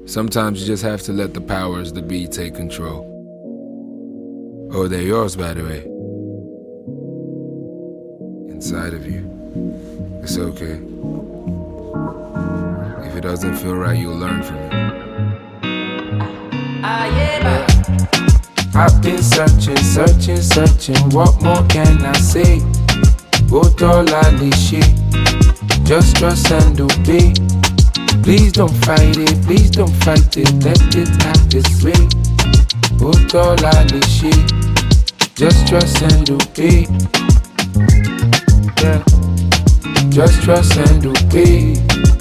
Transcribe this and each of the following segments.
Sometimes you just have to let the powers that be take control. Oh, they're yours, by the way. Inside of you. It's okay. If it doesn't feel right, you'll learn from it. I've been searching, what more can I say? Otola Nishi, just trust and obey. Please don't fight it, let it act this way. Otola Nishi, just trust and obey. Yeah, just trust and obey.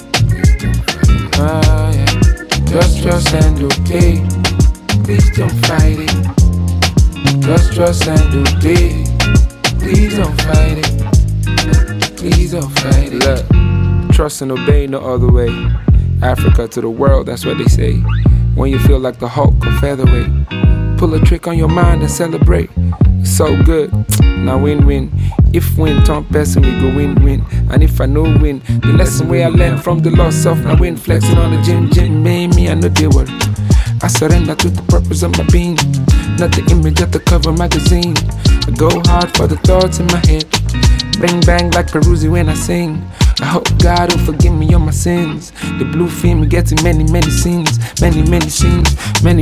Yeah. Just trust and obey. Please don't fight it. Just trust and obey. Please don't fight it. Please don't fight it. Look, trust and obey, no other way. Africa to the world, that's what they say. When you feel like the Hulk or featherweight, pull a trick on your mind and celebrate. It's so good, now win-win. If win, turn person, we go win-win. And if I know win, the lesson where I learned from the lost self, now win, flexing on the gym, made me, I know they were. I surrender to the purpose of my being, not the image of the cover magazine. I go hard for the thoughts in my head, bang bang like Peruzzi when I sing. I hope God will forgive me all my sins. The blue film getting many scenes, many scenes, many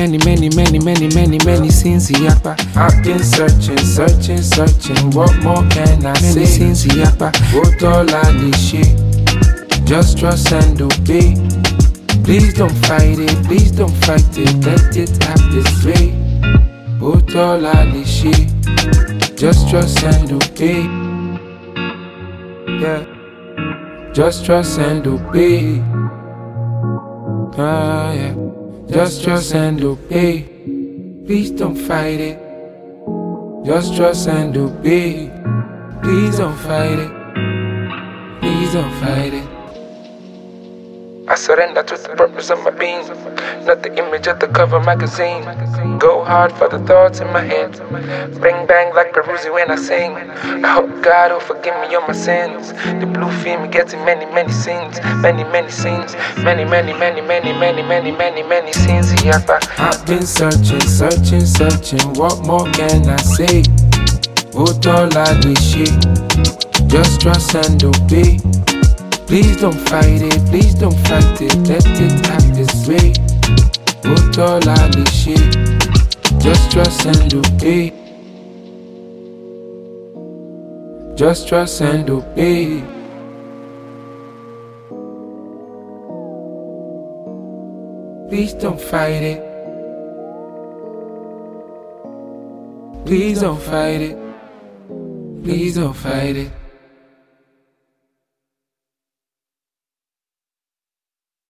scenes. Yapa. I've been searching, what more can I say? Many scenes. Yapa. Otola Nishi, just trust and obey. Please don't fight it, let it happen this way. Otola Nishi, just trust and obey. Yeah, just trust and obey. Yeah, just trust and obey. Please don't fight it. Just trust and obey. Please don't fight it. Please don't fight it. I surrender to the purpose of my being, not the image of the cover magazine. Go hard for the thoughts in my head, bang bang like Peruzzi when I sing. I hope God will forgive me all my sins. The blue film getting many scenes, many scenes, many scenes. Yapa. I've been searching, what more can I say? Otola Nishi, just trust and obey. Please don't fight it, let it act this way. Otola Nishi, just trust and obey. Just trust and obey. Please don't fight it. Please don't fight it. Please don't fight it.